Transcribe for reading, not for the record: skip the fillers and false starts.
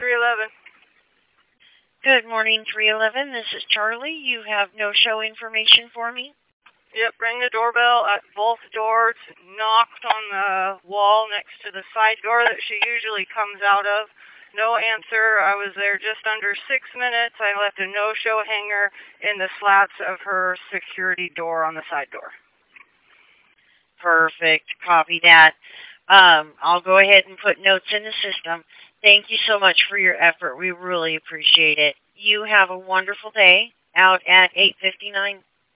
311. Good morning, 311. This is Charlie. You have no show information for me? Yep, rang the doorbell at both doors, knocked on the wall next to the side door that she usually comes out of. No answer. I was there just under 6 minutes. I left a no-show hanger in the slats of her security door on the side door. Perfect. Copy that. I'll go ahead and put notes in the system. Thank you so much for your effort. We really appreciate it. You have a wonderful day out at 8:59